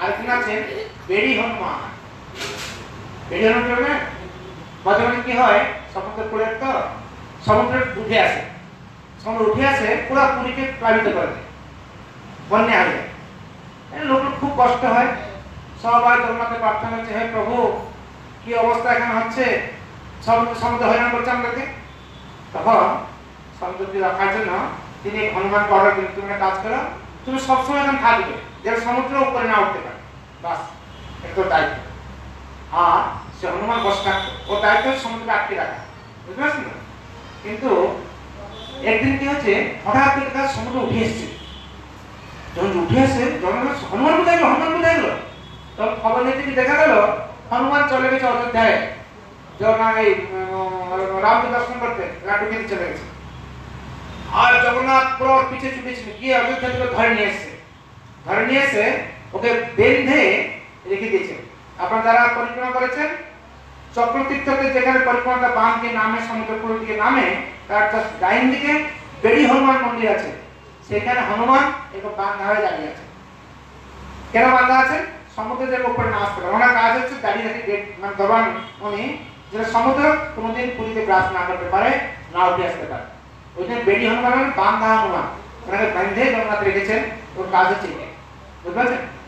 আরেকজন আছেন বেড়ি হনুমান। বেড়ি হনুমান মাঝে মাঝে কি হয়, সমুদ্র পড়ে তো সমুদ্রে উঠে আসে, সমুদ্র উঠে আসে পুরো পুরীকে প্লাবিত করে দেয়, বন্যা হয়ে যায়। লোক খুব কষ্ট হয়, সবাই জগন্নাথে প্রার্থনা করছে, হে প্রভু কি অবস্থা এখানে হচ্ছে, সমুদ্র হয়রান করছে আমাদেরকে। তখন সমুদ্রকে রাখার জন্য তিনি হনুমানকে অর্ডার দিলেন, তুমি একটা কাজ করো, তুমি সবসময় এখানে থাকবে, যেন সমুদ্র উপরে না উঠতে পারে, বাস এটা তোর দায়িত্ব। আর সে হনুমান বসে থাকতো, ওর দায়িত্ব সমুদ্রকে আটকে রাখা, বুঝতে পারছেন না? কিন্তু একদিন কি হচ্ছে, হঠাৎ করে তার সমুদ্র উঠে এসছে। যখন উঠে আসে হনুমান কোথায় গেল, হনুমান কোথায় গেল, তখন খবর নিতে দেখা গেল হনুমান চলে গেছে অযোধ্যায়, রামকে দর্শন করতে, লাড্ডু খেতে চলে গেছে। আর জগন্নাথ পুরো পিছে ছুটেছিল, গিয়ে অযোধ্যা থেকে ধরে নিয়ে এসছে, ধরে নিয়ে এসে ওকে বেঁধে রেখে দিয়েছে। আপনারা যারা পরিক্রমা করেছেন চক্রতীর্থকে, যেখানে পরিক্রমাটা বাম দিয়ে নামে, সমুদ্রপুরের দিকে নামে, তার ডাইন দিকে বেড়ি হনুমান মন্দির আছে, সেখানে হনুমান এরকম বাঁধা হয়ে দাঁড়িয়ে আছে। কেন বাঁধা আছে? সমুদ্রের যে উপরে না আসতে পারে, ওনার কাজ হচ্ছে দাঁড়িয়ে থাকে, গেট মানে দবান উনি, যেটা সমুদ্র কোনোদিন পুরীতে গ্রাস না করতে পারে, না উঠে আসতে পারে। ওই জন্য বেড়ি হনুমান বাঁধা হনুমান, ওনাকে বাঁধে জগন্নাথ রেখেছেন, ওর কাজ হচ্ছে, বুঝতে পারছেন?